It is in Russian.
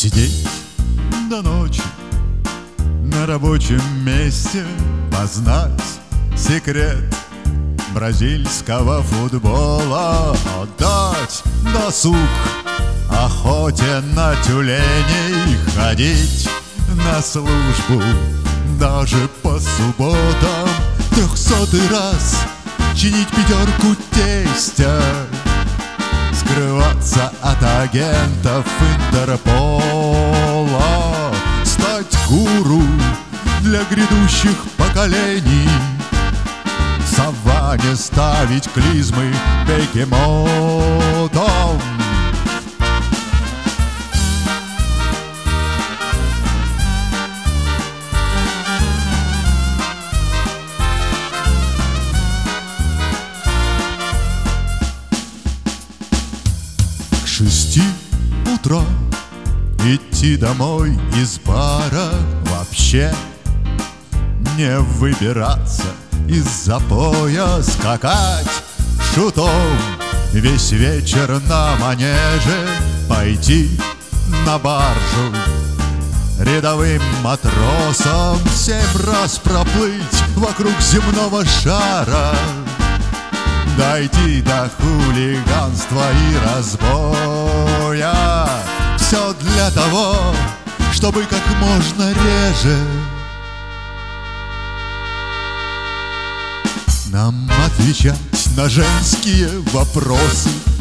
Сидеть до ночи на рабочем месте, познать секрет бразильского футбола, отдать досуг охоте на тюленей, ходить на службу даже по субботам, 300-й раз чинить пятерку тестя, скрываться от агентов Интерпола, стать гуру для грядущих поколений, в саванне ставить клизмы бегемотом. К 6 утра идти домой из бара, вообще не выбираться из запоя, скакать шутом весь вечер на манеже, пойти на баржу рядовым матросом, 7 раз проплыть вокруг земного шара, дойти до хулиганства и разбоя. Все для того, чтобы как можно реже нам отвечать на женские вопросы,